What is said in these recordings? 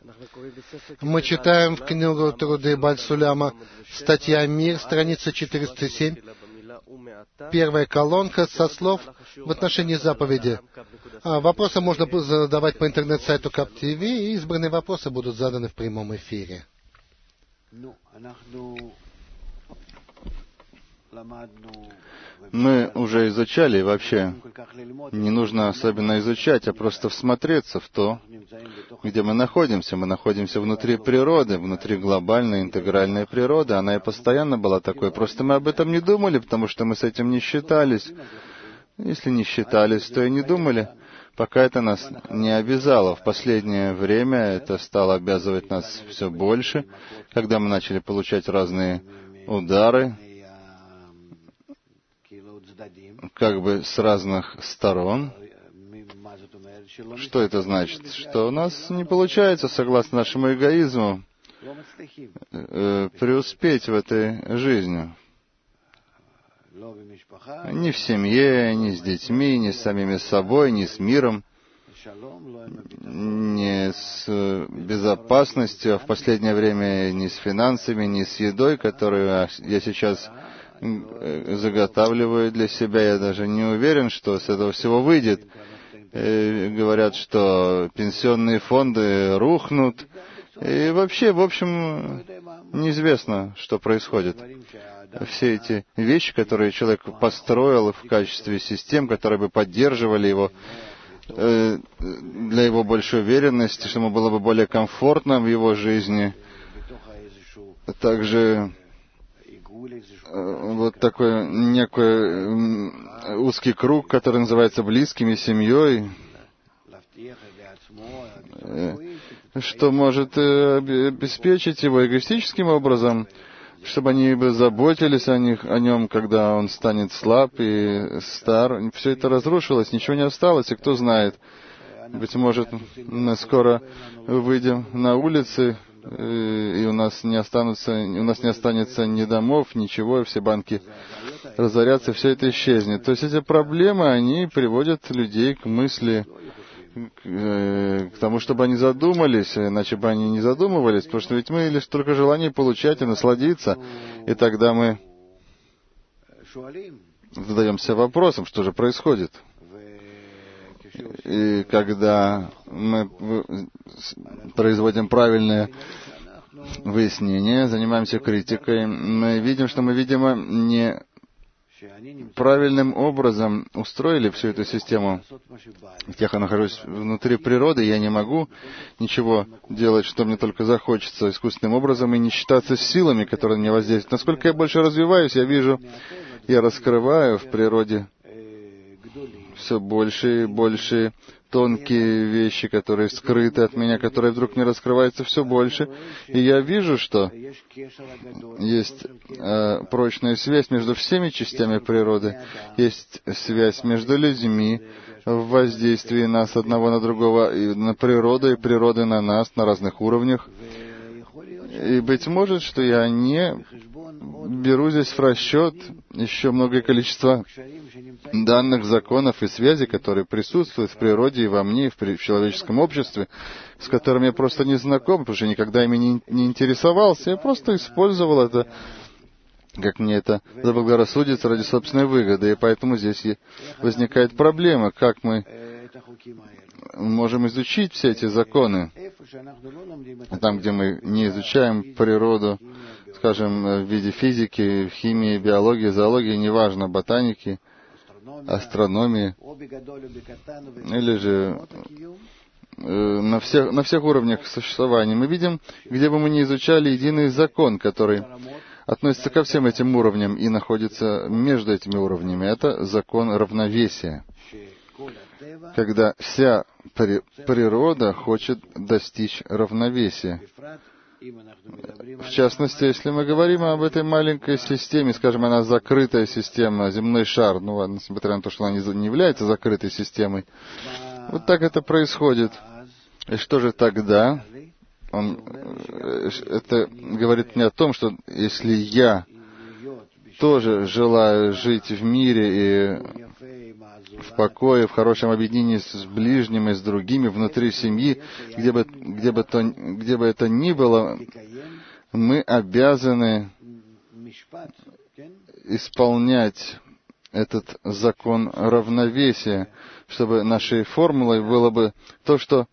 Мы читаем в книгу Труды Бальсуляма, статья «Мир», страница 407, первая колонка со слов в отношении заповеди. Вопросы можно задавать по интернет-сайту КАП-ТВ, и избранные вопросы будут заданы в прямом эфире. Мы уже изучали, и вообще не нужно особенно изучать, а просто всмотреться в то, где мы находимся. Мы находимся внутри природы, внутри глобальной интегральной природы. Она и постоянно была такой. Просто мы об этом не думали, потому что мы с этим не считались. Если не считались, то и не думали, пока это нас не обязало. В последнее время это стало обязывать нас все больше, когда мы начали получать разные удары, как бы с разных сторон. Что это значит? Что у нас не получается, согласно нашему эгоизму, преуспеть в этой жизни. Ни в семье, ни с детьми, ни с самими собой, ни с миром, ни с безопасностью, а в последнее время ни с финансами, ни с едой, которую я сейчас заготавливаю для себя. Я даже не уверен, что с этого всего выйдет. Говорят, что пенсионные фонды рухнут. И вообще, в общем, неизвестно, что происходит. Все эти вещи, которые человек построил в качестве систем, которые бы поддерживали его для его большей уверенности, чтобы ему было бы более комфортно в его жизни. Также вот такой некий узкий круг, который называется близкими, семьей, что может обеспечить его эгоистическим образом, чтобы они бы заботились о нем, когда он станет слаб и стар. Все это разрушилось, ничего не осталось, и кто знает, быть может, мы скоро выйдем на улицы, и у нас не останется ни домов, ничего, и все банки разорятся, все это исчезнет. То есть эти проблемы, они приводят людей к мысли, к тому, чтобы они задумались, иначе бы они не задумывались, потому что ведь мы лишь только желание получать и насладиться, и тогда мы задаемся вопросом, что же происходит. И когда мы производим правильное выяснение, занимаемся критикой, мы видим, что мы, видимо, не правильным образом устроили всю эту систему. Я нахожусь внутри природы, я не могу ничего делать, что мне только захочется, искусственным образом, и не считаться с силами, которые на меня воздействуют. Насколько я больше развиваюсь, я вижу, я раскрываю в природе все больше и больше тонкие вещи, которые скрыты от меня, которые вдруг не раскрываются все больше. И я вижу, что есть прочная связь между всеми частями природы, есть связь между людьми в воздействии нас одного на другого, и на природу, и природы на нас на разных уровнях. И, быть может, что я не беру здесь в расчет еще многое количество данных, законов и связей, которые присутствуют в природе и во мне, и в человеческом обществе, с которыми я просто не знаком, потому что никогда ими не интересовался. Я просто использовал это, как мне это заблагорассудится, ради собственной выгоды. И поэтому здесь и возникает проблема, как мы можем изучить все эти законы. Там, где мы не изучаем природу, скажем, в виде физики, химии, биологии, зоологии, неважно, ботаники, астрономии, или же на всех уровнях существования. Мы видим, где бы мы ни изучали, единый закон, который относится ко всем этим уровням и находится между этими уровнями. Это закон равновесия, когда вся природа хочет достичь равновесия. В частности, если мы говорим об этой маленькой системе, скажем, она закрытая система, земной шар, ну ладно, несмотря на то, что она не является закрытой системой, вот так это происходит. И что же тогда? Это говорит мне о том, что если я тоже желаю жить в мире и в покое, в хорошем объединении с ближним и с другими, внутри семьи, где бы это ни было, мы обязаны исполнять этот закон равновесия, чтобы нашей формулой было бы то, что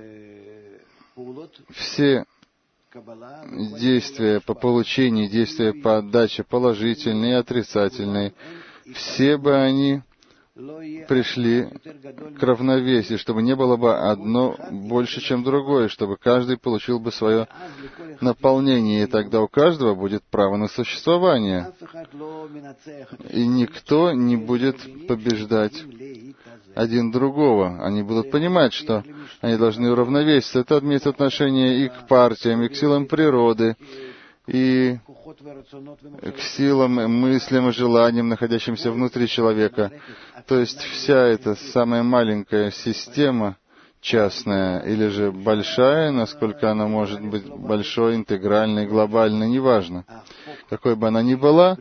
все действия по получению, действия по отдаче, положительные и отрицательные, все бы они пришли к равновесию, чтобы не было бы одно больше, чем другое, чтобы каждый получил бы свое наполнение, и тогда у каждого будет право на существование. И никто не будет побеждать один другого. Они будут понимать, что они должны уравновеситься. Это имеет отношение и к партиям, и к силам природы, и к силам, мыслям и желаниям, находящимся внутри человека. То есть вся эта самая маленькая система, частная или же большая, насколько она может быть большой, интегральной, глобальной, неважно. Какой бы она ни была,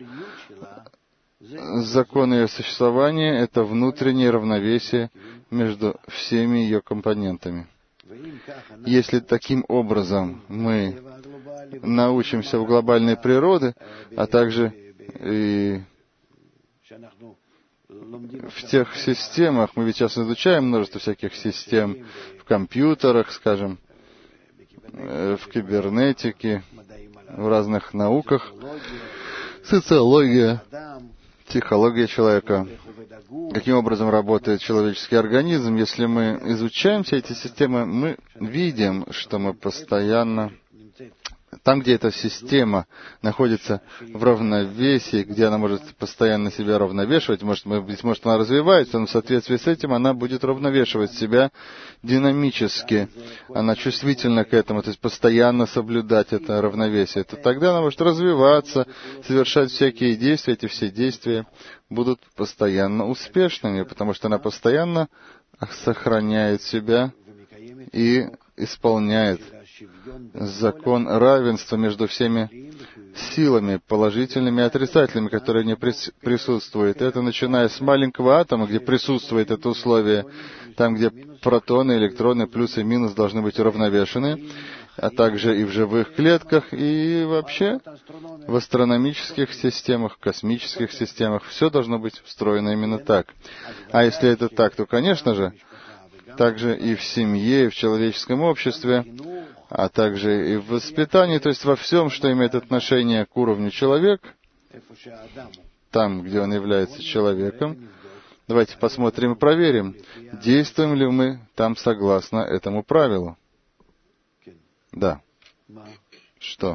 закон ее существования — это внутреннее равновесие между всеми ее компонентами. Если таким образом мы научимся в глобальной природе, а также и в тех системах, мы ведь сейчас изучаем множество всяких систем в компьютерах, скажем, в кибернетике, в разных науках, социология, психология человека, каким образом работает человеческий организм. Если мы изучаем все эти системы, мы видим, что мы постоянно там, где эта система находится в равновесии, где она может постоянно себя равновешивать, может, она развивается, но в соответствии с этим она будет равновешивать себя динамически. Она чувствительна к этому, то есть постоянно соблюдать это равновесие. То тогда она может развиваться, совершать всякие действия. Эти все действия будут постоянно успешными, потому что она постоянно сохраняет себя и исполняет закон равенства между всеми силами, положительными и отрицательными, которые не присутствуют. Это начиная с маленького атома, где присутствует это условие, там, где протоны, электроны, плюс и минус должны быть уравновешены, а также и в живых клетках, и вообще в астрономических системах, космических системах. Все должно быть встроено именно так. А если это так, то, конечно же, также и в семье, и в человеческом обществе, а также и в воспитании, то есть во всем, что имеет отношение к уровню человека, там, где он является человеком. Давайте посмотрим и проверим, действуем ли мы там согласно этому правилу. Да. Что?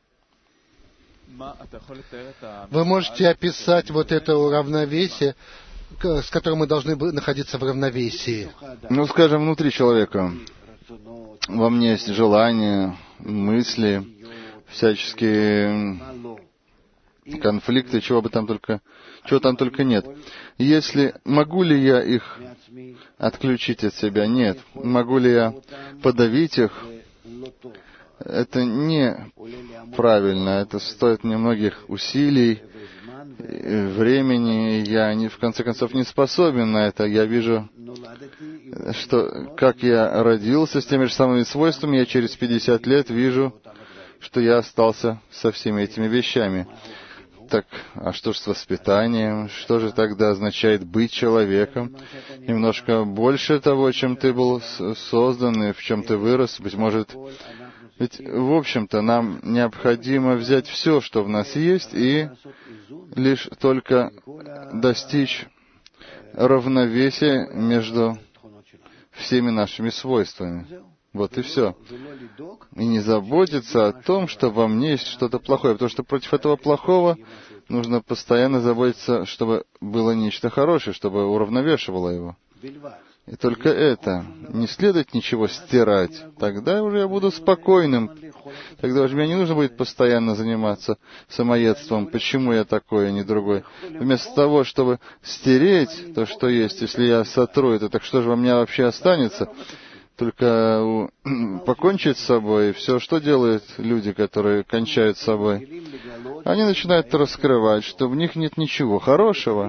Вы можете описать вот это равновесие, с которым мы должны находиться в равновесии? Ну, скажем, внутри человека. Во мне есть желания, мысли, всяческие конфликты, чего там только нет. Если могу ли я их отключить от себя? Нет. Могу ли я подавить их? Это не правильно. Это стоит мне многих усилий, времени. Я, в конце концов, не способен на это. Я вижу, что как я родился с теми же самыми свойствами, я через 50 лет вижу, что я остался со всеми этими вещами. Так, а что же с воспитанием? Что же тогда означает быть человеком? Немножко больше того, чем ты был создан и в чем ты вырос, быть может. Ведь, в общем-то, нам необходимо взять все, что в нас есть, и лишь только достичь равновесия между всеми нашими свойствами. Вот и все. И не заботиться о том, что во мне есть что-то плохое, потому что против этого плохого нужно постоянно заботиться, чтобы было нечто хорошее, чтобы уравновешивало его. И только это. Не следует ничего стирать. Тогда уже я буду спокойным. Тогда уже мне не нужно будет постоянно заниматься самоедством. Почему я такой, а не другой? Вместо того, чтобы стереть то, что есть, если я сотру это, так что же во мне вообще останется? Только покончить с собой. Все, что делают люди, которые кончают с собой? Они начинают раскрывать, что в них нет ничего хорошего.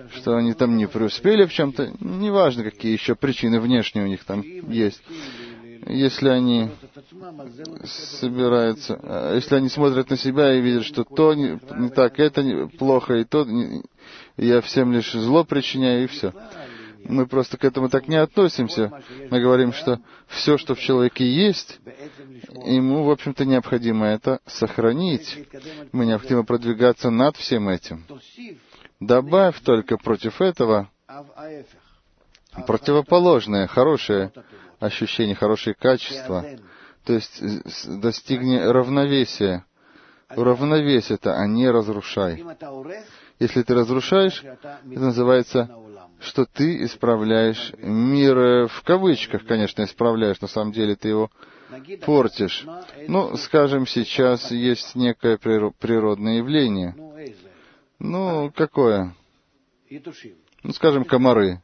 что они там не преуспели в чем-то, неважно, какие еще причины внешние у них там есть. Если они собираются, если они смотрят на себя и видят, что то не так, это плохо, и то я всем лишь зло причиняю, и все. Мы просто к этому так не относимся. Мы говорим, что все, что в человеке есть, ему, в общем-то, необходимо это сохранить. Мы необходимо продвигаться над всем этим. Добавь только против этого противоположное, хорошее ощущение, хорошие качества. То есть достигни равновесия. Уравновесие это, а не разрушай. Если ты разрушаешь, это называется, что ты исправляешь мир, в кавычках, конечно, исправляешь, на самом деле ты его портишь. Ну, скажем, сейчас есть некое природное явление. Ну, какое? Ну, скажем, комары.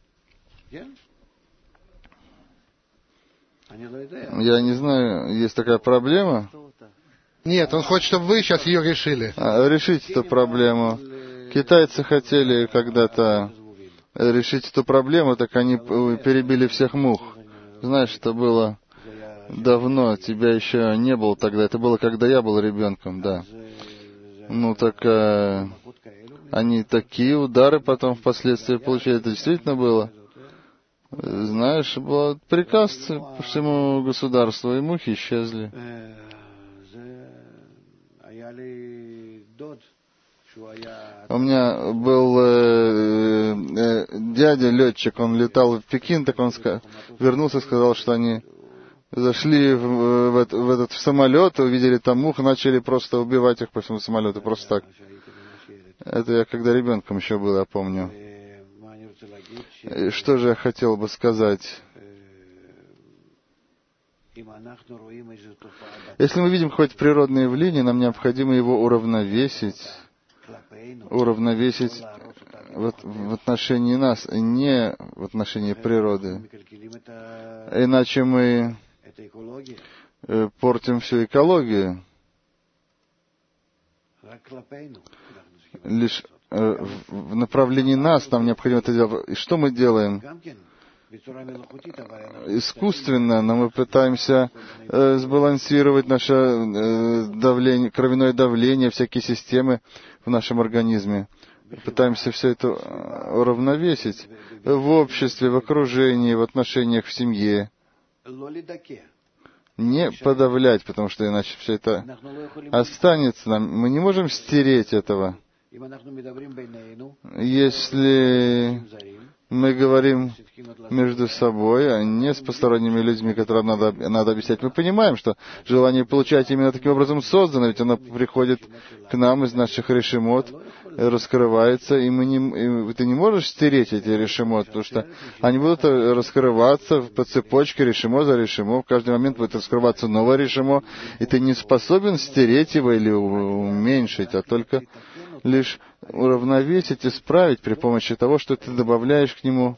Я не знаю, есть такая проблема? Нет, он хочет, чтобы вы сейчас ее решили. Решить эту проблему. Китайцы хотели когда-то решить эту проблему, так они перебили всех мух. Знаешь, это было давно, тебя еще не было тогда. Это было, когда я был ребенком, да. Ну, так они такие удары потом впоследствии получили. Это действительно было. Знаешь, был приказ по всему государству, и мухи исчезли. У меня был дядя летчик, он летал в Пекин, так он вернулся и сказал, что они зашли в этот самолет, увидели там мух, начали просто убивать их по всему самолету, просто так. Это я когда ребенком еще был, я помню. И что же я хотел бы сказать? Если мы видим какое-то природное явление, нам необходимо его уравновесить в отношении нас, не в отношении природы. Иначе мы портим всю экологию. Лишь в направлении нас нам необходимо это делать. И что мы делаем? Искусственно, но мы пытаемся сбалансировать наше давление, кровяное давление, всякие системы в нашем организме. Пытаемся все это уравновесить в обществе, в окружении, в отношениях в семье. Не подавлять, потому что иначе все это останется нам. Мы не можем стереть этого. Если мы говорим между собой, а не с посторонними людьми, которым надо объяснять. Мы понимаем, что желание получать именно таким образом создано, ведь оно приходит к нам из наших решимот, раскрывается, и ты не можешь стереть эти решимот, потому что они будут раскрываться по цепочке решимо за решимо, в каждый момент будет раскрываться новое решимо, и ты не способен стереть его или уменьшить, а только лишь уравновесить, исправить при помощи того, что ты добавляешь к нему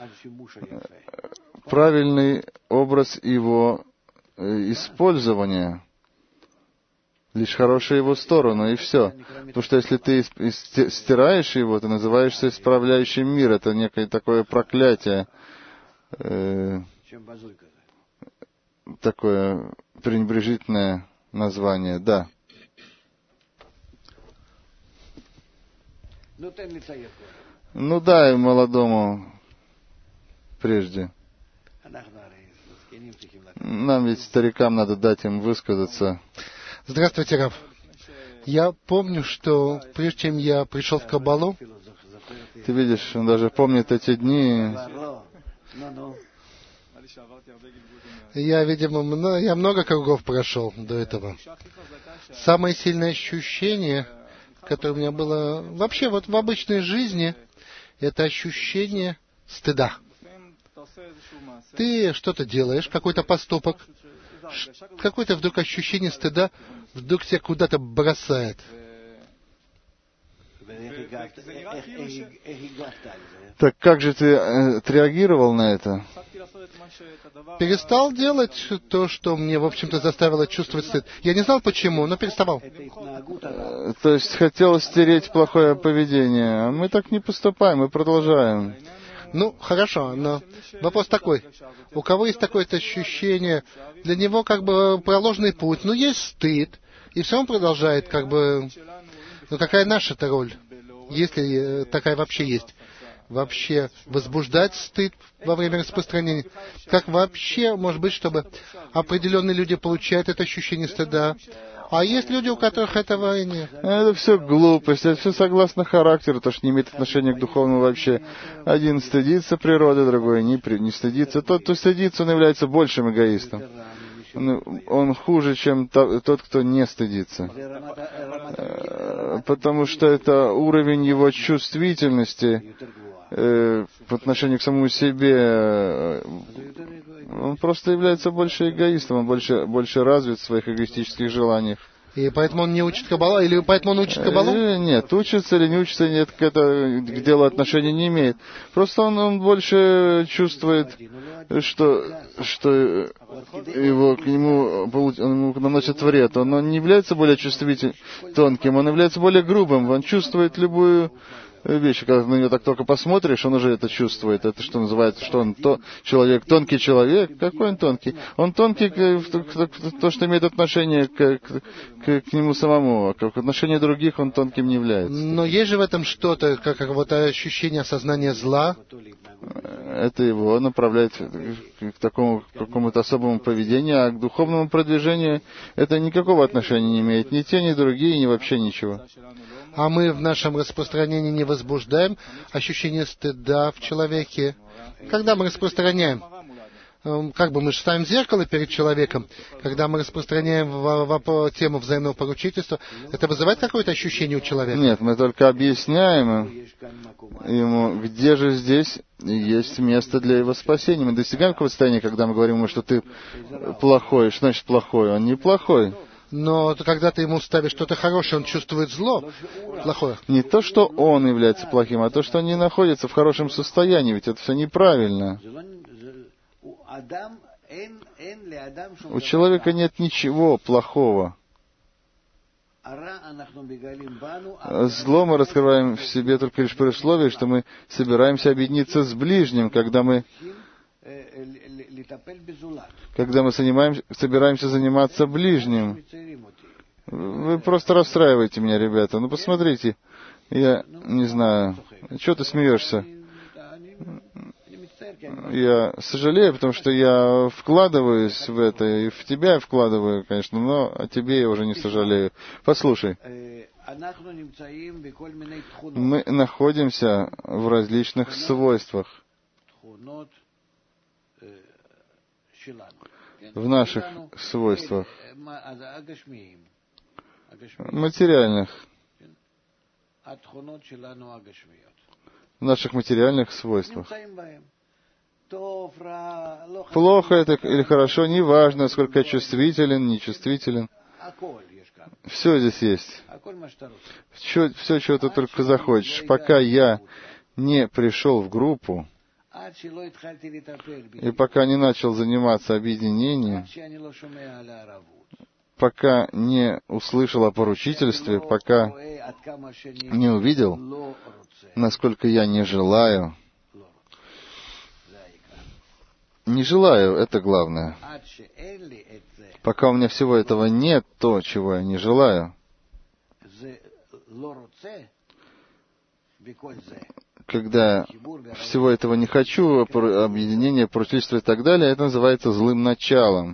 правильный образ его использования, лишь хорошую его сторону, и все. Потому что если ты стираешь его, ты называешься исправляющим мир. Это некое такое проклятие, такое пренебрежительное название, да. Ну дай молодому прежде. Нам ведь старикам надо дать им высказаться. Здравствуйте, Рав. Я помню, что прежде чем я пришел в Каббалу, ты видишь, он даже помнит эти дни. Я, видимо, я много кругов прошел до этого. Самое сильное ощущение, которое у меня было вообще вот в обычной жизни, это ощущение стыда. Ты что-то делаешь, какой-то поступок, какое-то вдруг ощущение стыда вдруг тебя куда-то бросает. Так как же ты отреагировал на это? Перестал делать то, что мне, в общем-то, заставило чувствовать стыд. Я не знал почему, но переставал. То есть хотел стереть плохое поведение. А мы так не поступаем, мы продолжаем. Ну, хорошо, но вопрос такой. У кого есть такое-то ощущение, для него как бы проложенный путь, но есть стыд, и все он продолжает как бы... Ну, какая наша-то роль, если такая вообще есть? Вообще возбуждать стыд во время распространения? Как вообще может быть, чтобы определенные люди получают это ощущение стыда? А есть люди, у которых этого и нет. Это все глупость, это все согласно характеру, то, что не имеет отношения к духовному вообще. Один стыдится природы, другой не стыдится. Тот, кто стыдится, он является большим эгоистом. Он хуже, чем тот, кто не стыдится. Потому что это уровень его чувствительности по отношению к самому себе. Он просто является больше эгоистом, он больше развит в своих эгоистических желаниях. И поэтому он не учит Каббалу? Или поэтому он учит Каббалу? Нет, учится или не учится, нет, это к делу отношения не имеет. Просто он больше чувствует, что к нему наносит вред. Он не является более чувствительным, тонким, он является более грубым. Он чувствует любую вещь. Когда на него так только посмотришь, он уже это чувствует. Это что называется, что он человек, тонкий человек. Какой он тонкий? Он тонкий то, что имеет отношение к нему самому. А к отношению других он тонким не является. Но есть же в этом что-то, как вот ощущение осознания зла? Это его направляет к такому какому-то особому поведению, а к духовному продвижению это никакого отношения не имеет. Ни те, ни другие, ни вообще ничего. А мы в нашем распространении не возбуждаем ощущение стыда в человеке. Когда мы распространяем, как бы мы же ставим зеркало перед человеком, когда мы распространяем тему взаимного поручительства, это вызывает какое-то ощущение у человека? Нет, мы только объясняем ему, где же здесь есть место для его спасения. Мы достигаем какого-то состояния, когда мы говорим ему, что ты плохой. Что значит плохой? Он не плохой. Но когда ты ему ставишь что-то хорошее, он чувствует зло, плохое. Не то, что он является плохим, а то, что он не находится в хорошем состоянии, ведь это все неправильно. У человека нет ничего плохого. Зло мы раскрываем в себе только лишь при условии, что мы собираемся объединиться с ближним, когда мы собираемся заниматься ближним. Вы просто расстраиваете меня, ребята. Ну, посмотрите. Я не знаю. Чего ты смеешься? Я сожалею, потому что я вкладываюсь в это, и в тебя я вкладываю, конечно, но о тебе я уже не сожалею. Послушай. Мы находимся в различных свойствах. В наших свойствах, материальных, в наших материальных свойствах. Плохо это или хорошо, неважно, сколько я чувствителен, нечувствителен. Все здесь есть. Все, чего ты только захочешь. Пока я не пришел в группу, и пока не начал заниматься объединением, пока не услышал о поручительстве, пока не увидел, насколько я не желаю, это главное. Пока у меня всего этого нет, то, чего я не желаю, когда всего этого не хочу, объединение, поручительство и так далее, это называется злым началом.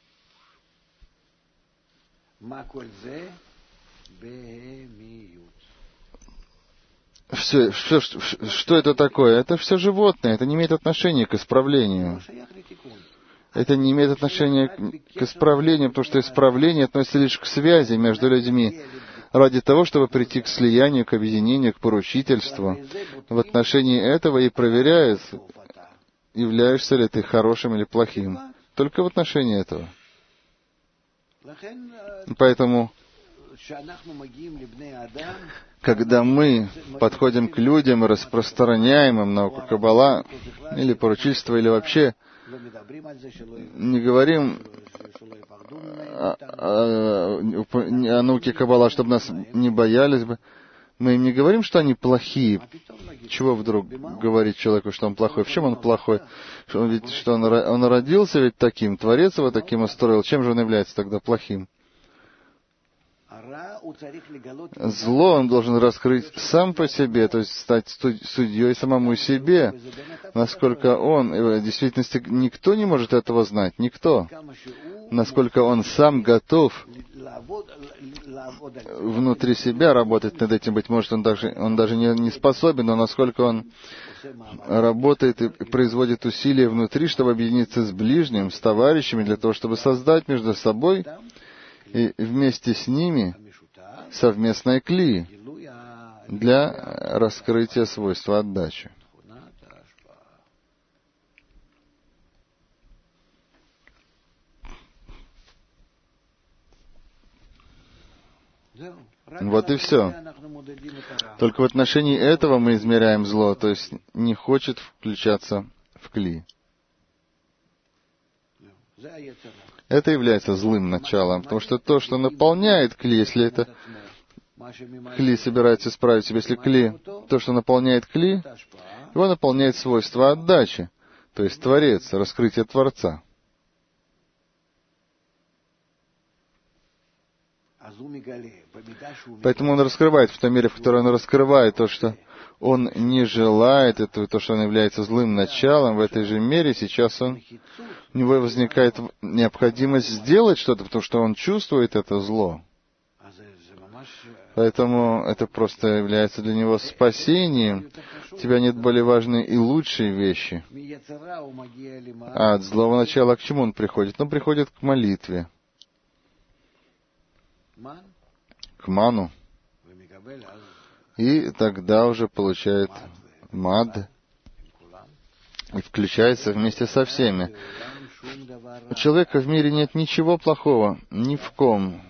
Что это такое? Это все животное, это не имеет отношения к исправлению. Это не имеет отношения к исправлению, потому что исправление относится лишь к связи между людьми, ради того, чтобы прийти к слиянию, к объединению, к поручительству. В отношении этого и проверяют, являешься ли ты хорошим или плохим. Только в отношении этого. Поэтому когда мы подходим к людям и распространяем им науку Каббала, или поручительство, или вообще не говорим о науке Каббала, чтобы нас не боялись бы, мы им не говорим, что они плохие. Чего вдруг говорить человеку, что он плохой? В чем он плохой? Что он родился ведь таким, Творец его таким устроил. Чем же он является тогда плохим? Зло он должен раскрыть сам по себе, то есть стать судьей самому себе, насколько он, в действительности никто не может этого знать, никто, насколько он сам готов внутри себя работать над этим, быть может, он даже не способен, но насколько он работает и производит усилия внутри, чтобы объединиться с ближним, с товарищами, для того, чтобы создать между собой и вместе с ними совместное кли для раскрытия свойства отдачи. Вот и все. Только в отношении этого мы измеряем зло, то есть не хочет включаться в кли. Это является злым началом, потому что то, что наполняет кли, если это кли собирается исправить себя, если кли, то, что наполняет кли, его наполняет свойство отдачи, то есть Творец, раскрытие Творца. Поэтому он раскрывает в той мере, в которой он раскрывает то, что он не желает этого, то, что он является злым началом, в этой же мере сейчас у него возникает необходимость сделать что-то, потому что он чувствует это зло. Поэтому это просто является для него спасением. У тебя нет более важной и лучшей вещи. А от злого начала к чему он приходит? Он приходит к молитве, к ману. И тогда уже получает мад и включается вместе со всеми. У человека в мире нет ничего плохого, ни в ком.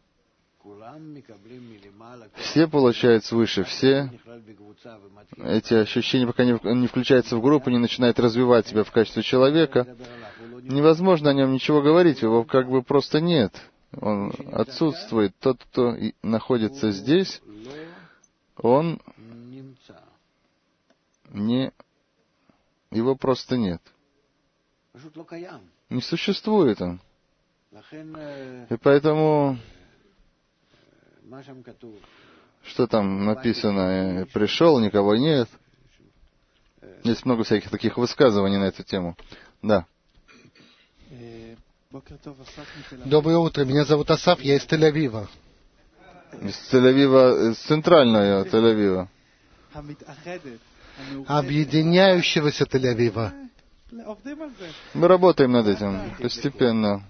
Все получают свыше, все эти ощущения, пока не включается в группу, не начинает развивать себя в качестве человека, невозможно о нем ничего говорить, его как бы просто нет. Он отсутствует. Тот, кто находится здесь, он его просто нет. Не существует он. И поэтому, что там написано, пришел, никого нет. Есть много всяких таких высказываний на эту тему. Да. Доброе утро, меня зовут Асаф, я из Тель-Авива. Из Тель-Авива, из центрального Тель-Авива. Объединяющегося Тель-Авива. Мы работаем над этим постепенно.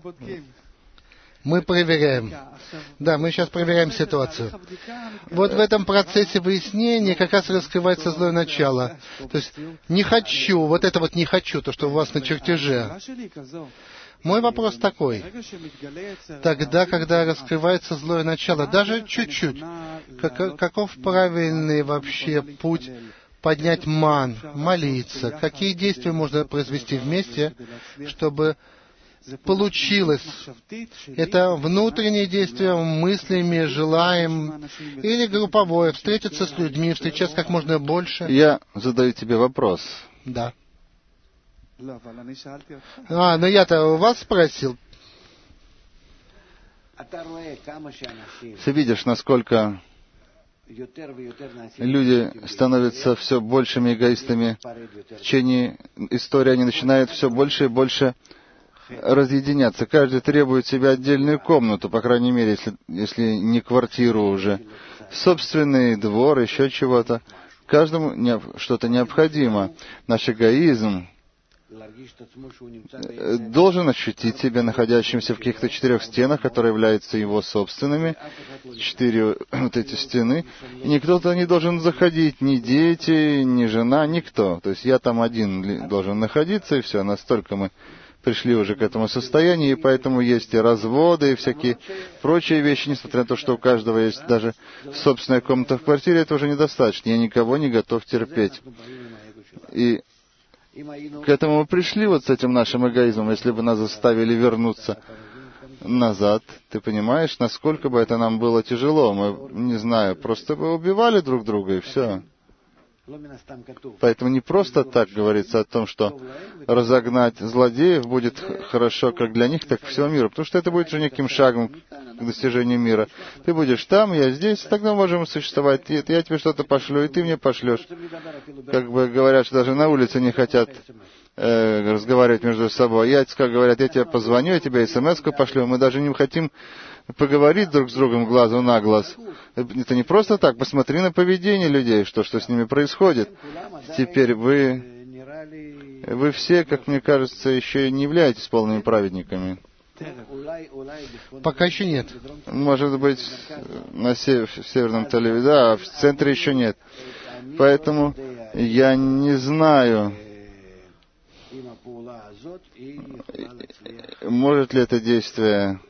Мы проверяем. Да, мы сейчас проверяем ситуацию. Вот в этом процессе выяснения как раз раскрывается злое начало. То есть не хочу, вот это вот не хочу, то, что у вас на чертеже. Мой вопрос такой. Тогда, когда раскрывается злое начало, даже чуть-чуть, каков правильный вообще путь поднять ман, молиться? Какие действия можно произвести вместе, чтобы получилось? Это внутреннее действие мыслями, желаем, или групповое, встретиться с людьми, встречаться как можно больше? Я задаю тебе вопрос. Да. Но я-то у вас спросил. Ты видишь, насколько люди становятся все большими эгоистами. В течение истории они начинают все больше и больше разъединяться. Каждый требует себе отдельную комнату, по крайней мере, если не квартиру уже. Собственный двор, еще чего-то. Каждому что-то необходимо. Наш эгоизм должен ощутить себя находящимся в каких-то 4 стенах, которые являются его собственными, 4 вот эти стены, и никто-то не должен заходить, ни дети, ни жена, никто. То есть я там один должен находиться, и все, настолько мы пришли уже к этому состоянию, и поэтому есть и разводы, и всякие прочие вещи, несмотря на то, что у каждого есть даже собственная комната в квартире, это уже недостаточно. Я никого не готов терпеть. И к этому мы пришли вот с этим нашим эгоизмом, если бы нас заставили вернуться назад. Ты понимаешь, насколько бы это нам было тяжело? Мы, не знаю, просто бы убивали друг друга, и все. Поэтому не просто так говорится о том, что разогнать злодеев будет хорошо как для них, так и всего мира. Потому что это будет уже неким шагом к достижению мира. Ты будешь там, я здесь, тогда можем существовать. Я тебе что-то пошлю, и ты мне пошлешь. Как бы говорят, что даже на улице не хотят разговаривать между собой. Как говорят, я тебе позвоню, я тебе смс-ку пошлю. Мы даже не хотим поговорить друг с другом глазу на глаз. Это не просто так. Посмотри на поведение людей, что с ними происходит. Теперь вы все, как мне кажется, еще не являетесь полными праведниками. Пока еще нет. Может быть, в Северном Тель-Авиве, да, а в центре еще нет. Поэтому я не знаю, может ли это действие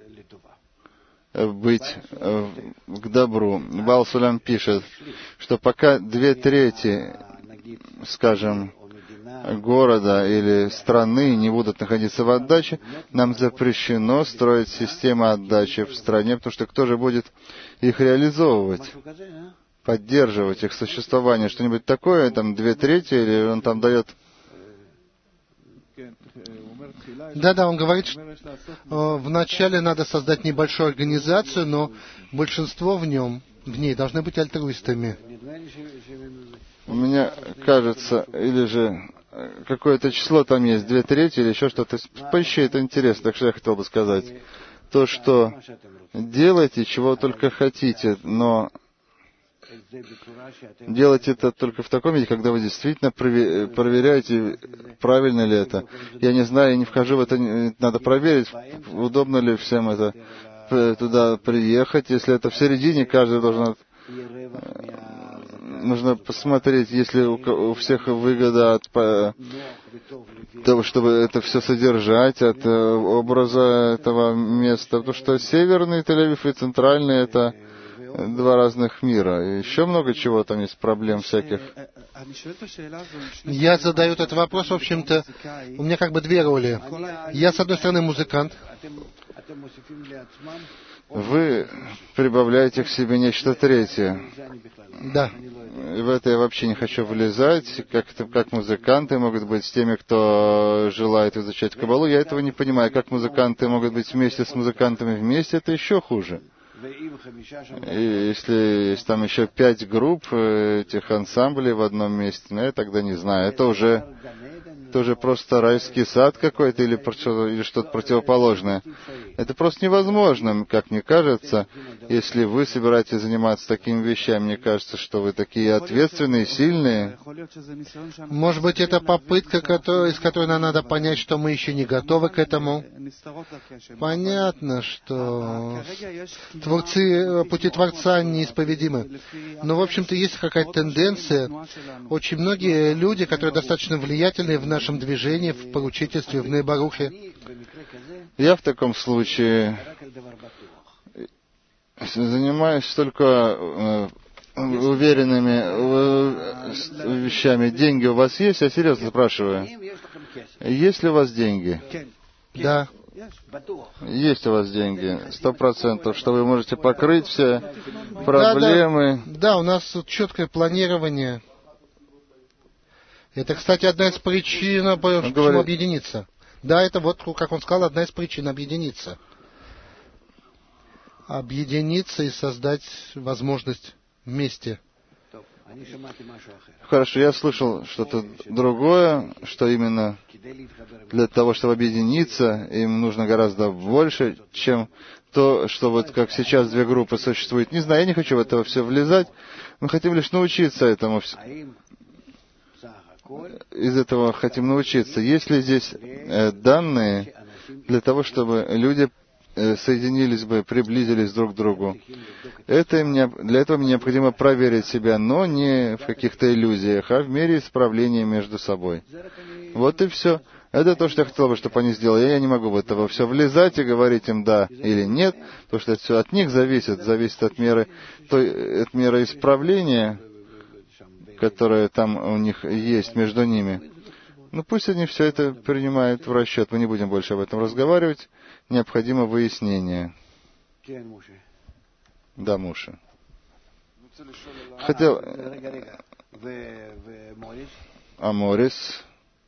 быть к добру. Баал Сулям пишет, что пока 2/3, скажем, города или страны не будут находиться в отдаче, нам запрещено строить систему отдачи в стране, потому что кто же будет их реализовывать, поддерживать их существование, что-нибудь такое, там 2/3, или он там дает... Да, он говорит, что вначале надо создать небольшую организацию, но большинство в ней должны быть альтруистами. Мне кажется, или же какое-то число там есть, 2/3 или еще что-то. Поищи, это интересно, так что я хотел бы сказать. То, что делайте, чего только хотите, но делайте это только в таком виде, когда вы действительно проверяете, правильно ли это. Я не знаю, я не вхожу в это, надо проверить, удобно ли всем это туда приехать. Если это в середине, каждый должен... Нужно посмотреть, если у всех выгода от того, чтобы это все содержать, от образа этого места. Потому что северный Тель-Авив и центральный — это два разных мира. И еще много чего там есть, проблем всяких. Я задаю этот вопрос, в общем-то, у меня как бы две роли. Я, с одной стороны, музыкант. Вы прибавляете к себе нечто третье. Да. В это я вообще не хочу влезать. Как музыканты могут быть с теми, кто желает изучать Каббалу. Я этого не понимаю. Как музыканты могут быть вместе с музыкантами вместе, это еще хуже. И если есть там еще 5 групп этих ансамблей в одном месте, я тогда не знаю. Это уже просто райский сад какой-то или что-то противоположное. Это просто невозможно, как мне кажется, если вы собираетесь заниматься такими вещами. Мне кажется, что вы такие ответственные, сильные. Может быть, это попытка, из которой нам надо понять, что мы еще не готовы к этому. Понятно, что пути Творца неисповедимы. Но, в общем-то, есть какая-то тенденция. Очень многие люди, которые достаточно влиятельные в нашем движении, в поручительстве, в Нейбарухе. Я в таком случае занимаюсь только уверенными вещами. Деньги у вас есть? Я серьезно спрашиваю. Есть ли у вас деньги? Да. Есть у вас деньги, 100%, что вы можете покрыть все проблемы. Да, у нас четкое планирование. Это, кстати, одна из причин, почему объединиться. Да, это вот, как он сказал, одна из причин объединиться. Объединиться и создать возможность вместе. Хорошо, я слышал что-то другое, что именно для того, чтобы объединиться, им нужно гораздо больше, чем то, что вот как сейчас две группы существуют. Не знаю, я не хочу в это все влезать. Мы хотим лишь научиться этому. Из этого хотим научиться. Есть ли здесь данные для того, чтобы люди соединились бы, приблизились друг к другу? Для этого мне необходимо проверить себя, но не в каких-то иллюзиях, а в мере исправления между собой. Вот и все. Это то, что я хотел бы, чтобы они сделали. Я не могу в это во все влезать и говорить им да или нет, потому что это все от них зависит от меры исправления, которая там у них есть между ними. Ну, пусть они все это принимают в расчет. Мы не будем больше об этом разговаривать. Необходимо выяснение. Да, Муше. Хотел... А Морис?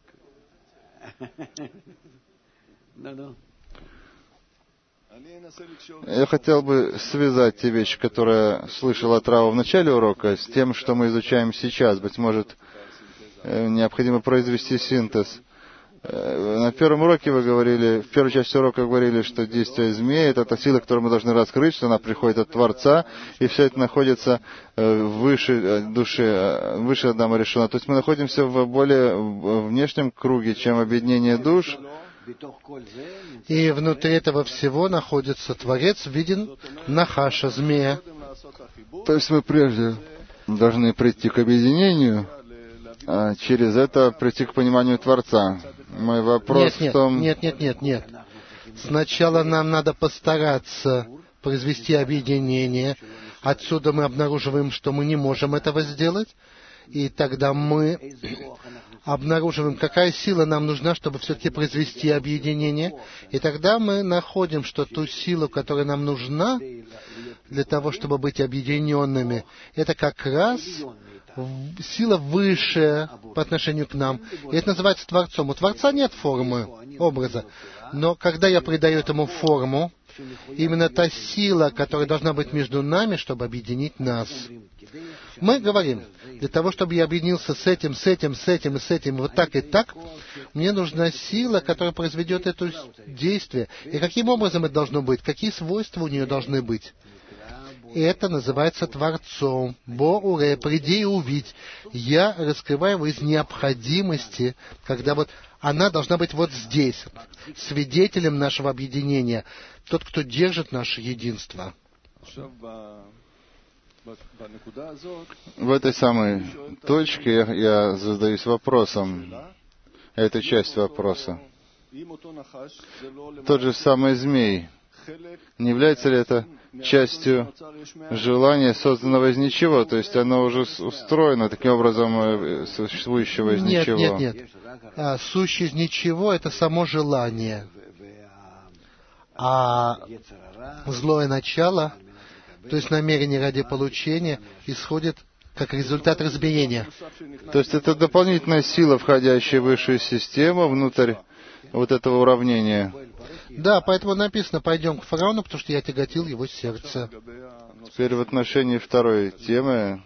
Я хотел бы связать те вещи, которые слышал от Рава в начале урока, с тем, что мы изучаем сейчас. Быть может, необходимо произвести синтез. На первом уроке вы говорили, в первой части урока говорили, что действие змеи — это та сила, которую мы должны раскрыть, что она приходит от Творца, и все это находится выше души, выше Адама Ришона. То есть мы находимся в более внешнем круге, чем объединение душ. И внутри этого всего находится Творец, виден Нахаша, змея. То есть мы прежде должны прийти к объединению, а через это прийти к пониманию Творца. Мой вопрос в том... Нет. Сначала нам надо постараться произвести объединение. Отсюда мы обнаруживаем, что мы не можем этого сделать. И тогда мы обнаруживаем, какая сила нам нужна, чтобы все-таки произвести объединение. И тогда мы находим, что ту силу, которая нам нужна для того, чтобы быть объединенными, это как раз сила высшая по отношению к нам. И это называется Творцом. У Творца нет формы, образа. Но когда я придаю этому форму, именно та сила, которая должна быть между нами, чтобы объединить нас. Мы говорим, для того, чтобы я объединился с этим, вот так и так, мне нужна сила, которая произведет это действие. И каким образом это должно быть? Какие свойства у нее должны быть? И это называется Творцом. Бо-уре, приди и увидь. Я раскрываю его из необходимости, когда вот она должна быть вот здесь, свидетелем нашего объединения, тот, кто держит наше единство. В этой самой точке я задаюсь вопросом, это часть вопроса. Тот же самый змей, не является ли это частью желания, созданного из ничего? То есть оно уже устроено таким образом, существующего из ничего? Нет. Сущее из ничего — это само желание. А злое начало, то есть намерение ради получения, исходит как результат разбиения. То есть это дополнительная сила, входящая в высшую систему, внутрь вот этого уравнения. Да, поэтому написано: пойдем к фараону, потому что я тяготил его сердце. Теперь в отношении второй темы,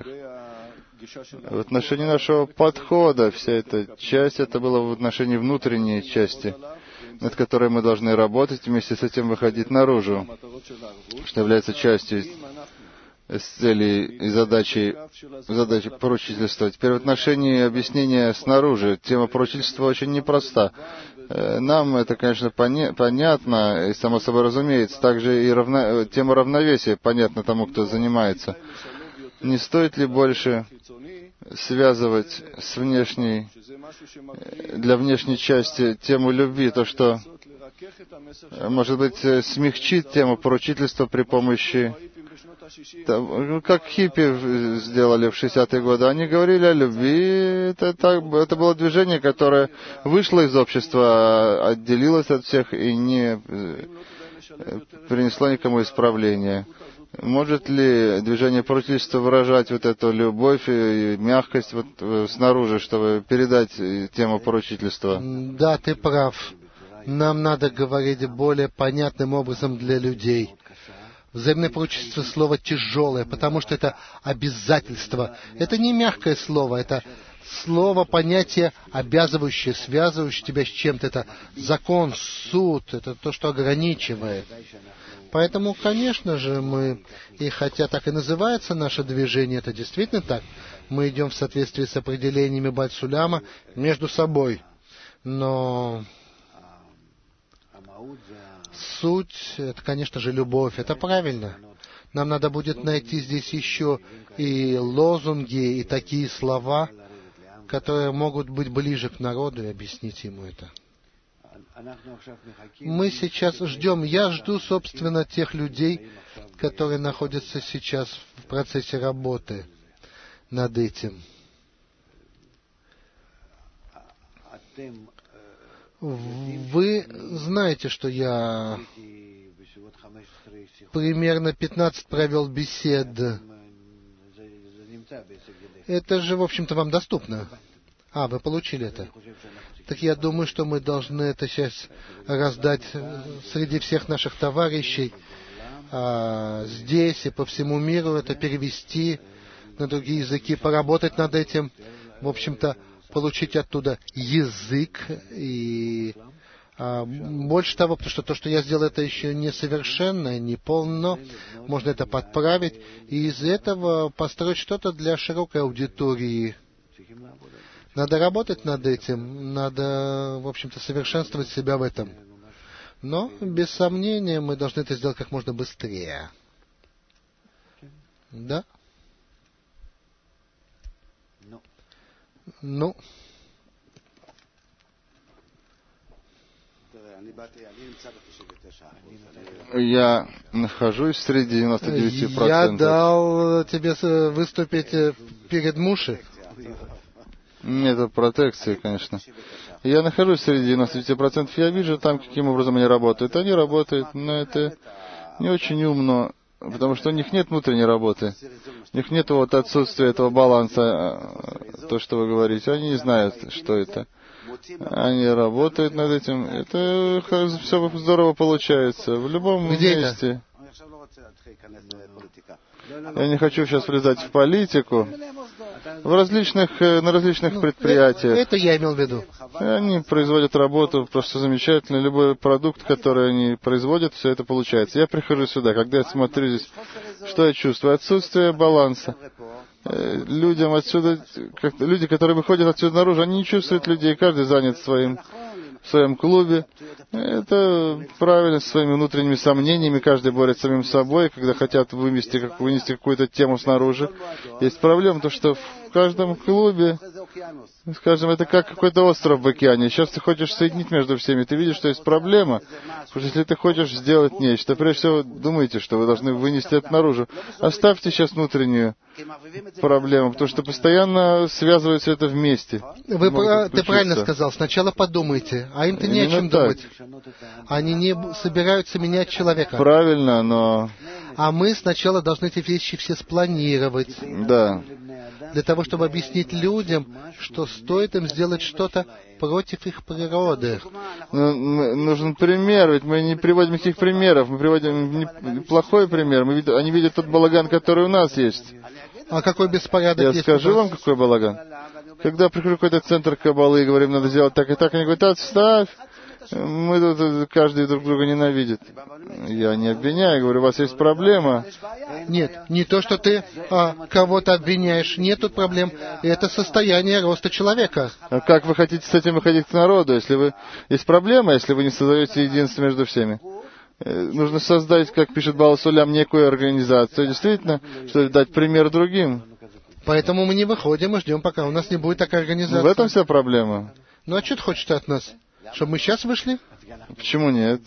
в отношении нашего подхода, вся эта часть, это было в отношении внутренней части, над которой мы должны работать, вместе с этим выходить наружу, что является частью целей и задачи поручительства. Теперь в отношении объяснения снаружи, тема поручительства очень непроста. Нам это, конечно, понятно, и само собой разумеется. Также и тема равновесия понятна тому, кто занимается. Не стоит ли больше связывать с внешней, для внешней части тему любви, то, что, может быть, смягчит тему поручительства при помощи, как хиппи сделали в 60-е годы. Они говорили о любви. Это было движение, которое вышло из общества, отделилось от всех и не принесло никому исправления. Может ли движение поручительства выражать вот эту любовь и мягкость вот снаружи, чтобы передать тему поручительства? Да, ты прав. Нам надо говорить более понятным образом для людей. Взаимное поручительство — слово тяжелое, потому что это обязательство. Это не мягкое слово, это слово, понятие обязывающее, связывающее тебя с чем-то. Это закон, суд, это то, что ограничивает. Поэтому, конечно же, мы, и хотя так и называется наше движение, это действительно так, мы идем в соответствии с определениями Бальсуляма между собой. Но суть — это, конечно же, любовь. Это правильно. Нам надо будет найти здесь еще и лозунги, и такие слова, которые могут быть ближе к народу и объяснить ему это. Мы сейчас ждем, я жду, собственно, тех людей, которые находятся сейчас в процессе работы над этим. Вы знаете, что я примерно 15 провел бесед. Это же, в общем-то, вам доступно. Вы получили это. Так я думаю, что мы должны это сейчас раздать среди всех наших товарищей здесь и по всему миру, это перевести на другие языки, поработать над этим, в общем-то, получить оттуда язык и больше того, потому что то, что я сделал, это еще не совершенно, не полно, можно это подправить, и из этого построить что-то для широкой аудитории. Надо работать над этим, надо, в общем-то, совершенствовать себя в этом. Но, без сомнения, мы должны это сделать как можно быстрее. Да? Ну. Я нахожусь среди 99%. Я дал тебе выступить перед Муши. Это протекции, конечно. Я нахожусь среди 99%, я вижу там, каким образом они работают. Они работают, но это не очень умно, потому что у них нет внутренней работы. У них нет отсутствия этого баланса, то, что вы говорите. Они не знают, что это. Они работают над этим. Это все здорово получается. В любом месте. Я не хочу сейчас влезать в политику. На различных предприятиях. Это я имел в виду. Они производят работу просто замечательно. Любой продукт, который они производят, все это получается. Я прихожу сюда, когда я смотрю здесь, что я чувствую? Отсутствие баланса. Людям отсюда, люди, которые выходят отсюда наружу, они не чувствуют людей, каждый занят в своем клубе. Это правильно, со своими внутренними сомнениями, каждый борется с самим собой, когда хотят вынести какую-то тему снаружи. Есть проблема, то что в каждом клубе, скажем, это как какой-то остров в океане. Сейчас ты хочешь соединить между всеми, ты видишь, что есть проблема. Потому что если ты хочешь сделать нечто, прежде всего думайте, что вы должны вынести это наружу. Оставьте сейчас внутреннюю проблему, потому что постоянно связывается это вместе. Ты правильно сказал, сначала подумайте, а им-то не о чем думать. Они не собираются менять человека. Правильно, но... А мы сначала должны эти вещи все спланировать. Да. Для того, чтобы объяснить людям, что стоит им сделать что-то против их природы. Нужен пример, ведь мы не приводим никаких примеров, мы приводим плохой пример. Они видят тот балаган, который у нас есть. А какой беспорядок есть? Я скажу вам, какой балаган. Когда прихожу в какой-то центр каббалы и говорим, надо сделать так и так, они говорят, отставь. Мы тут каждый друг друга ненавидит. Я не обвиняю, говорю, у вас есть проблема. Нет, не то, что ты кого-то обвиняешь. Нет тут проблем. Это состояние роста человека. А как вы хотите с этим выходить к народу, если вы... Есть проблема, если вы не создаете единство между всеми? Нужно создать, как пишет Баал Сулям, некую организацию, действительно, чтобы дать пример другим. Поэтому мы не выходим и ждем, пока у нас не будет такая организация. В этом вся проблема. Ну а что ты хочешь от нас? Чтобы мы сейчас вышли? Почему нет?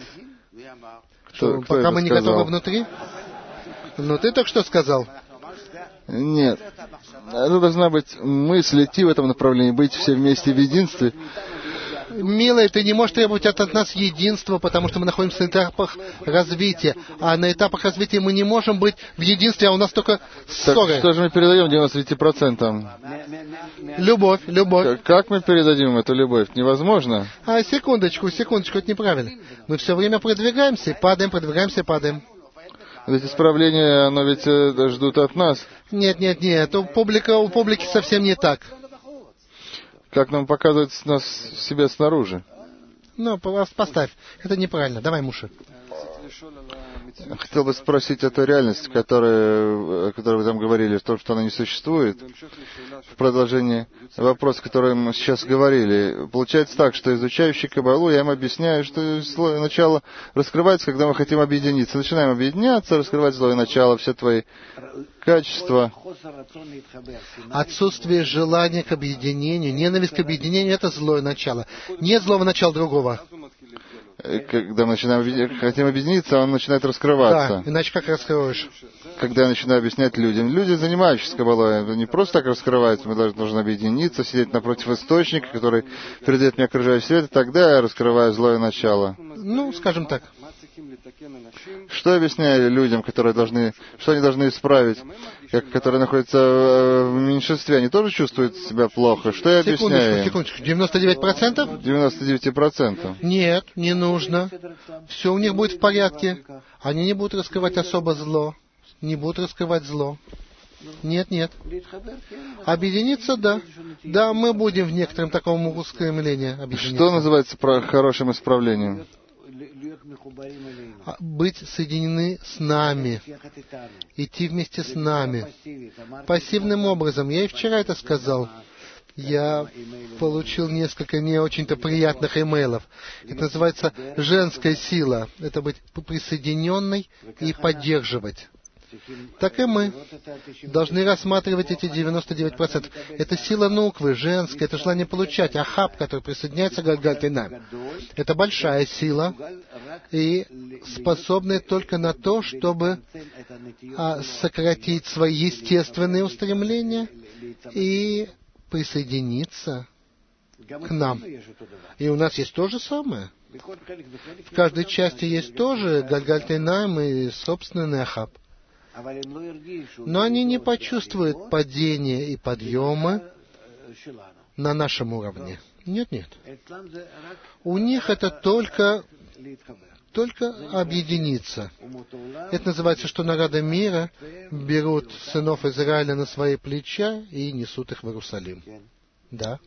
Кто пока мы не сказал? готовы внутри? Ну ты только что сказал. Нет. Это должна быть мысль идти в этом направлении, быть все вместе в единстве. Милый, ты не можешь требовать от нас единства, потому что мы находимся на этапах развития. А на этапах развития мы не можем быть в единстве, а у нас только ссоры. Так что же мы передаем 99%? Любовь, любовь. Как мы передадим эту любовь? Невозможно. Секундочку, это неправильно. Мы все время продвигаемся, падаем, продвигаемся, падаем. Ведь исправление, оно ведь ждут от нас. Нет. У публики совсем не так. Как нам показывать себя снаружи? Ну, поставь. Это неправильно. Давай, Муша. Хотел бы спросить эту реальность, о которой вы там говорили, то, что она не существует. В продолжении вопроса, который мы сейчас говорили. Получается так, что изучающий Каббалу, я им объясняю, что злое начало раскрывается, когда мы хотим объединиться. Начинаем объединяться, раскрывать злое начало, все твои качества. Отсутствие желания к объединению, ненависть к объединению — это злое начало. Нет злого начала другого. Когда мы хотим объединиться, он начинает раскрываться. Да, иначе как раскроешь? Когда я начинаю объяснять людям, люди, занимающиеся Каббалой, не просто так раскрываются, мы должны объединиться, сидеть напротив источника, который передает мне окружающий свет, и тогда я раскрываю злое начало. Ну, скажем так. Что объясняю людям, что они должны исправить, которые находятся в меньшинстве, они тоже чувствуют себя плохо? Что я объясняю? Секундочку, 99%? 99%. Нет, не нужно. Все у них будет в порядке. Они не будут раскрывать особо зло. Не будут раскрывать зло. Нет. Объединиться, да. Да, мы будем в некотором таком устремлении объединиться. Что называется хорошим исправлением? Быть соединены с нами, идти вместе с нами, пассивным образом. Я и вчера это сказал. Я получил несколько не очень-то приятных имейлов. Это называется женская сила. Это быть присоединенной и поддерживать. Так и мы должны рассматривать эти 99%. Это сила нуквы, женская, это желание получать. Ахаб, который присоединяется к Галгаль-Тейнаим. Это большая сила и способная только на то, чтобы сократить свои естественные устремления и присоединиться к нам. И у нас есть то же самое. В каждой части есть тоже Галгаль-Тейнаим и собственный Ахаб. Но они не почувствуют падения и подъема на нашем уровне. Нет. У них это только объединиться. Это называется, что народы мира берут сынов Израиля на свои плеча и несут их в Иерусалим. Да.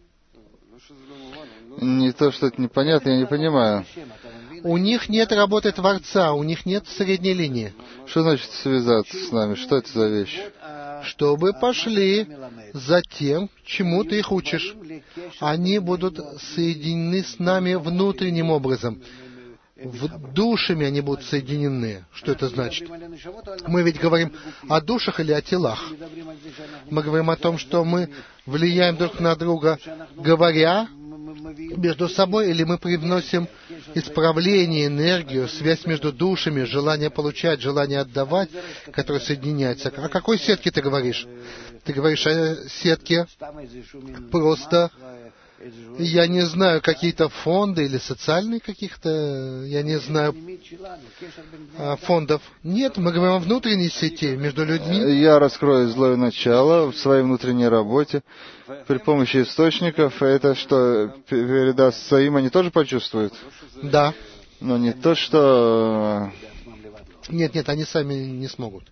Не то, что это непонятно, я не понимаю. У них нет работы Творца, у них нет средней линии. Что значит связаться с нами? Что это за вещь? Чтобы пошли за тем, чему ты их учишь. Они будут соединены с нами внутренним образом. Душами они будут соединены. Что это значит? Мы ведь говорим о душах или о телах. Мы говорим о том, что мы влияем друг на друга, говоря между собой, или мы привносим исправление, энергию, связь между душами, желание получать, желание отдавать, которые соединяются. О какой сетке ты говоришь? Ты говоришь о сетке просто, я не знаю, какие-то фонды или социальные каких-то, я не знаю, фондов. Нет, мы говорим о внутренней сети между людьми. Я раскрою злое начало в своей внутренней работе при помощи источников. Это что, передастся им, они тоже почувствуют? Да. Но не то, что... Нет, они сами не смогут.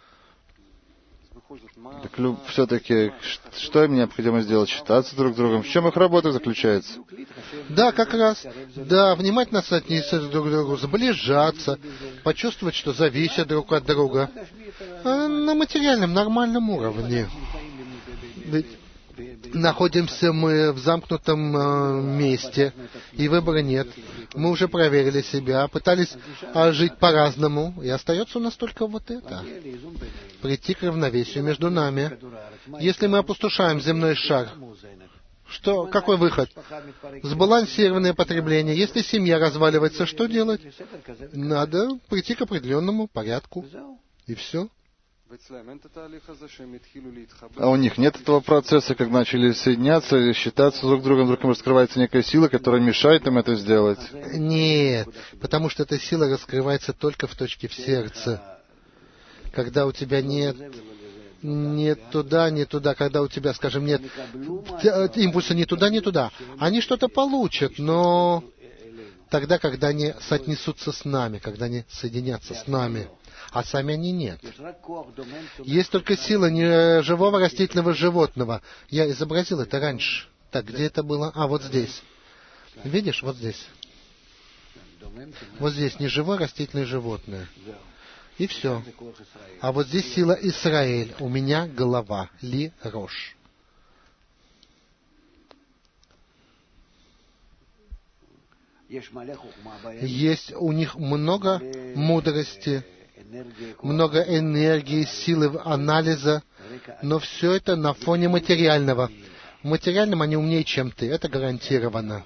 Так все-таки, что им необходимо сделать? Считаться друг с другом? В чем их работа заключается? Да, как раз. Да, внимательно отнеситься друг к другу, сближаться, почувствовать, что зависят друг от друга. На материальном, нормальном уровне. Ведь находимся мы в замкнутом месте, и выбора нет. Мы уже проверили себя, пытались жить по-разному, и остается у нас только вот это. Прийти к равновесию между нами. Если мы опустошаем земной шар, какой выход? Сбалансированное потребление. Если семья разваливается, что делать? Надо прийти к определенному порядку. И все. А у них нет этого процесса, как начали соединяться или считаться друг с другом, вдруг раскрывается некая сила, которая мешает им это сделать? Нет, потому что эта сила раскрывается только в точке в сердце. Когда у тебя нет туда, когда у тебя, скажем, нет импульса ни туда. Они что-то получат, но тогда, когда они соотнесутся с нами, когда они соединятся с нами. А сами они нет. Есть только сила не живого растительного животного. Я изобразил это раньше. Так, где это было? Вот здесь. Видишь, вот здесь. Вот здесь неживое растительное животное. И все. А вот здесь сила Исраэль. У меня голова. Ли Рош. Есть у них много мудрости, много энергии, силы анализа, но все это на фоне материального. В материальном они умнее, чем ты. Это гарантированно.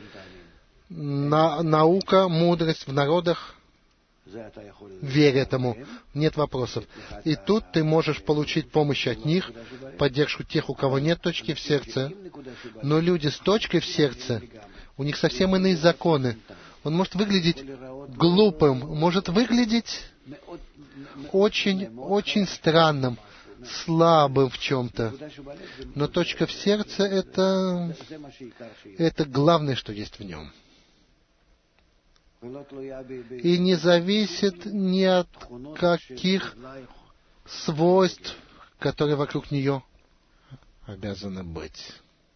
Наука, мудрость в народах, верь этому, нет вопросов. И тут ты можешь получить помощь от них, поддержку тех, у кого нет точки в сердце. Но люди с точкой в сердце, у них совсем иные законы. Он может выглядеть глупым, может выглядеть очень странным, слабым в чем-то. Но точка в сердце — это главное, что есть в нем. И не зависит ни от каких свойств, которые вокруг нее обязаны быть.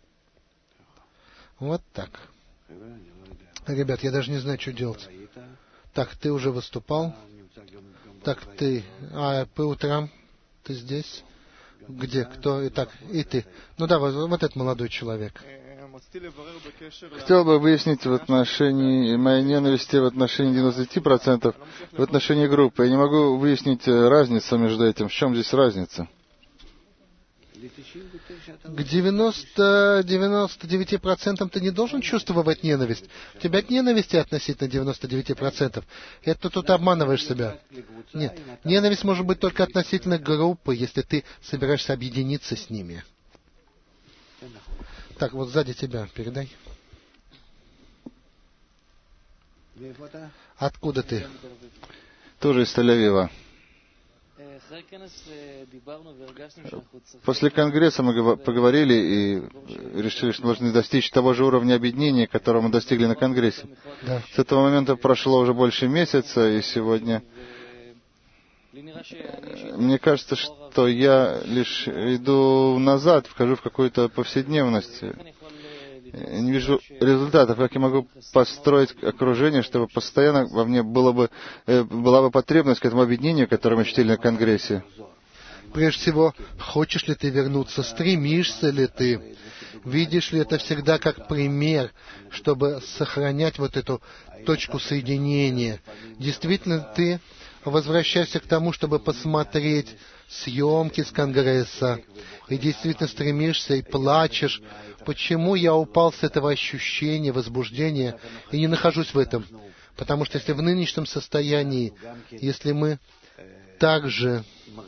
Вот так. Ребят, я даже не знаю, что делать. Так, ты уже выступал. Так, ты... по утрам ты здесь? Где? Кто? Итак, и ты. Ну да, вот этот молодой человек. Хотел бы выяснить в отношении моей ненависти в отношении 90%, в отношении группы. Я не могу выяснить разницу между этим. В чем здесь разница? К 99% ты не должен чувствовать ненависть. У тебя от ненависти относительно 99%. Это тут обманываешь себя. Нет, ненависть может быть только относительно группы, если ты собираешься объединиться с ними. Так, вот сзади тебя передай. Откуда ты? Тоже из Тель-Авива. После Конгресса мы поговорили и решили, что должны достичь того же уровня объединения, которого мы достигли на Конгрессе. Да. С этого момента прошло уже больше месяца, и сегодня мне кажется, что я лишь иду назад, вхожу в какую-то повседневность. Не вижу результатов. Как я могу построить окружение, чтобы постоянно во мне была бы потребность к этому объединению, которое мы ощутили на Конгрессе? Прежде всего, хочешь ли ты вернуться, стремишься ли ты, видишь ли это всегда как пример, чтобы сохранять вот эту точку соединения. Действительно, ты возвращаешься к тому, чтобы посмотреть съемки с Конгресса, и действительно стремишься и плачешь. Почему я упал с этого ощущения, возбуждения, и не нахожусь в этом? Потому что если в нынешнем состоянии, если мы также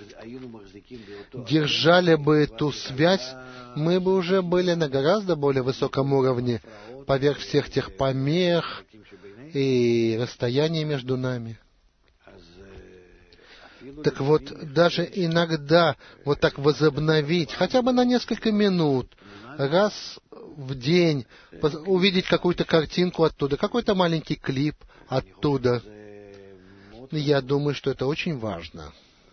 держали бы эту связь, мы бы уже были на гораздо более высоком уровне, поверх всех тех помех и расстояний между нами. Так вот, даже иногда вот так возобновить, хотя бы на несколько минут, раз в день, увидеть какую-то картинку оттуда, какой-то маленький клип оттуда. Я думаю, что это очень важно.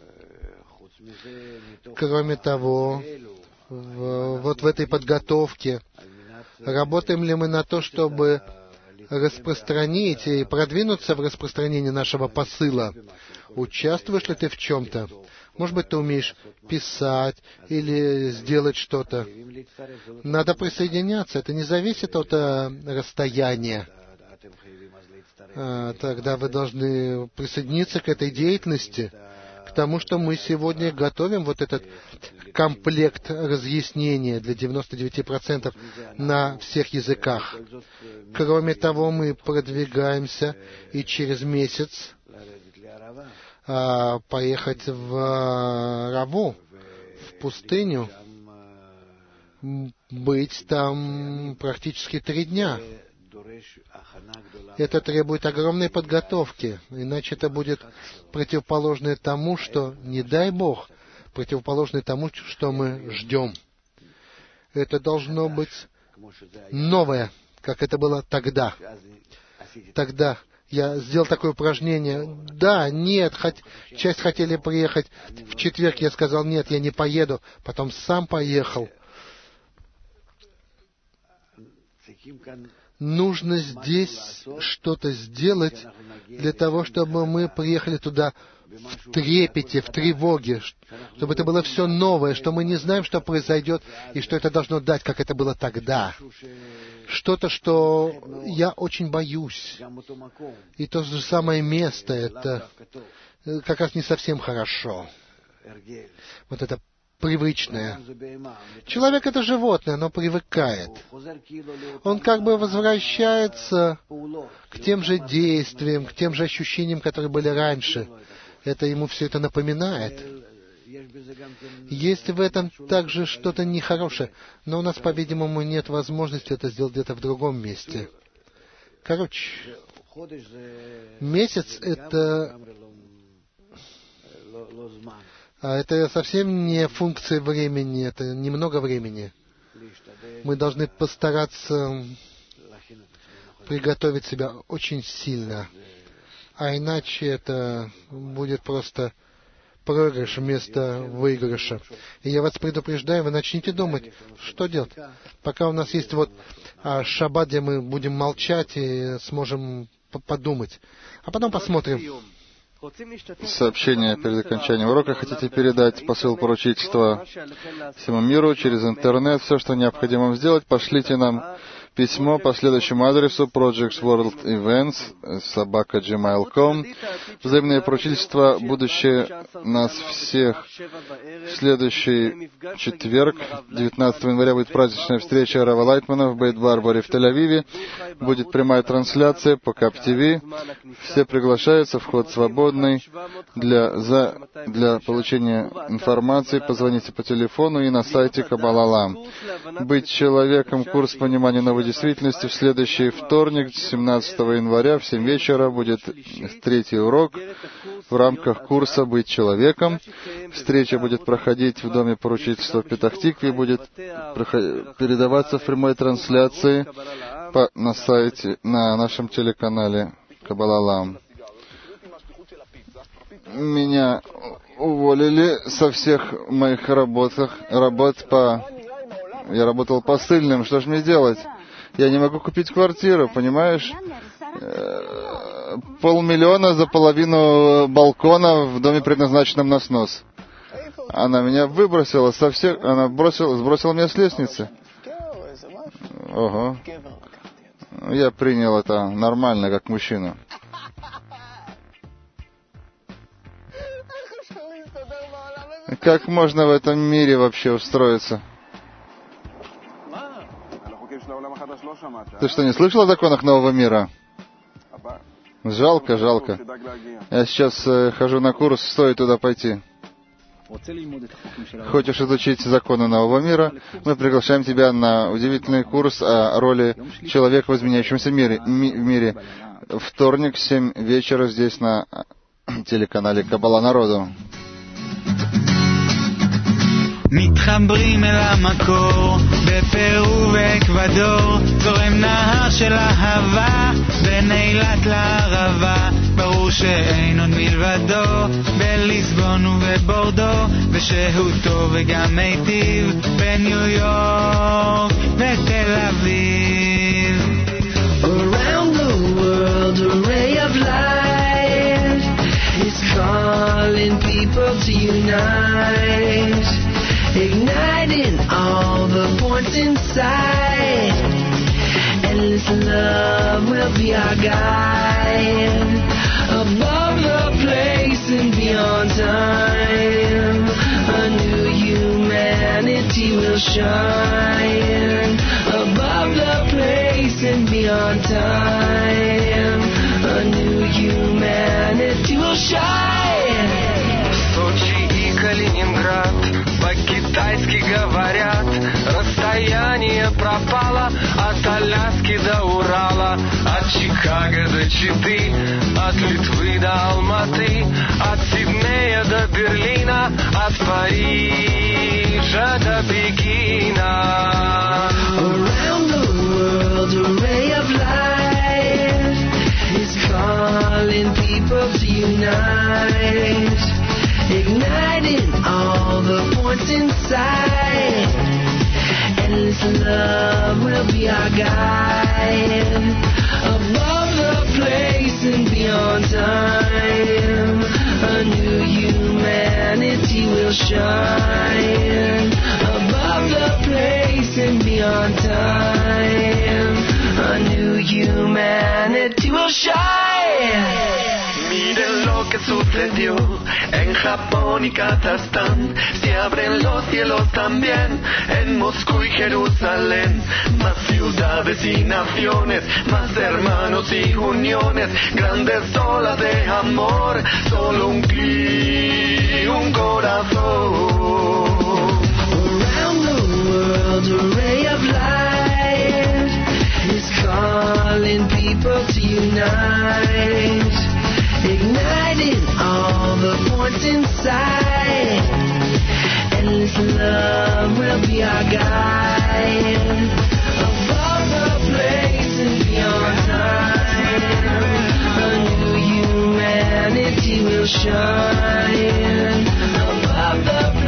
Кроме того, вот в этой подготовке, работаем ли мы на то, чтобы распространить и продвинуться в распространении нашего посыла? Участвуешь ли ты в чем-то? Может быть, ты умеешь писать или сделать что-то. Надо присоединяться. Это не зависит от расстояния. Тогда вы должны присоединиться к этой деятельности, к тому, что мы сегодня готовим вот этот комплект разъяснения для 99% на всех языках. Кроме того, мы продвигаемся и через месяц поехать в Раву, в пустыню, быть там практически 3 дня. Это требует огромной подготовки, иначе это будет противоположное тому, что, не дай Бог, противоположное тому, что мы ждем. Это должно быть новое, как это было тогда. Тогда я сделал такое упражнение. Да, нет, часть хотели приехать в четверг, я сказал, нет, я не поеду, потом сам поехал. нужно здесь что-то сделать для того, чтобы мы приехали туда в трепете, в тревоге, чтобы это было все новое, что мы не знаем, что произойдет, и что это должно дать, как это было тогда. Что-то, что я очень боюсь. И то же самое место, это как раз не совсем хорошо. Вот это привычное. Человек — это животное, оно привыкает. Он как бы возвращается к тем же действиям, к тем же ощущениям, которые были раньше. Это ему все это напоминает. Есть в этом также что-то нехорошее, но у нас, по-видимому, нет возможности это сделать где-то в другом месте. Короче, месяц — это совсем не функция времени, это немного времени. Мы должны постараться приготовить себя очень сильно, а иначе это будет просто проигрыш вместо выигрыша. И я вас предупреждаю, вы начните думать, что делать. Пока у нас есть шаббат, где мы будем молчать и сможем подумать. А потом посмотрим. Сообщение перед окончанием урока. Хотите передать посыл поручительства всему миру через интернет? Все, что необходимо вам сделать, пошлите нам письмо по следующему адресу: projectsworldevents@gmail.com. Взаимное поручительство, будущее нас всех. В следующий четверг, 19 января, будет праздничная встреча Рава Лайтмана в Бейт-Барбаре в Тель-Авиве. Будет прямая трансляция по КАП-ТВ. Все приглашаются, вход свободный. Для получения информации позвоните по телефону и на сайте Каббала. Быть человеком. Курс понимания новой действительности. В следующий вторник, 17 января, в 7 вечера, будет третий урок в рамках курса «Быть человеком». Встреча будет проходить в Доме поручительства в Петах-Тикве, будет передаваться в прямой трансляции на сайте, на нашем телеканале Каббала. Меня уволили со всех моих работ. Я работал посыльным. Что же мне делать? Я не могу купить квартиру, понимаешь? 500 000 за половину балкона в доме, предназначенном на снос. Она меня выбросила со всех... Она сбросила меня с лестницы. Ого. Я принял это нормально, как мужчина. Как можно в этом мире вообще устроиться? Ты что, не слышал о законах нового мира? Жалко. Я сейчас хожу на курс, стоит туда пойти. Хочешь изучить законы нового мира? Мы приглашаем тебя на удивительный курс о роли человека в изменяющемся мире. Вторник, 7 вечера, здесь на телеканале Каббала народу. מתחברים אל המקור, בפרו ואקוודור, זורם נהר של אהבה, בין אילת לערבה, ברור שאין עוד מלבדו, בליסבון ובבורדו, ושהותו וגם מיטיב, בניו יורק ותל אביב. Around the world a ray of light is calling people to unite, igniting all the points inside. Endless love will be our guide, above the place and beyond time. A new humanity will shine, above the place and beyond time. A new humanity will shine. Сочи и Калининград по-китайски говорят, расстояние пропало от Аляски до Урала, от Чикаго до Читы, от Литвы до Алматы, от Сиднея до Берлина, от Парижа до Пекина. Around the world a ray of light is calling people to unite, igniting all the points inside. Endless love will be our guide. Above the place and beyond time, a new humanity will shine. Above the place and beyond time, a new humanity will shine. Miren lo que sucedió en Japón y Kazajstán. Se abren los cielos también en Moscú y Jerusalén. Más ciudades y naciones, más hermanos y uniones, grandes olas de amor, solo un clic, un corazón. Around the world, a ray of light is calling people to unite, igniting all the points inside. Endless love will be our guide. Above the place and beyond time, a new humanity will shine. Above the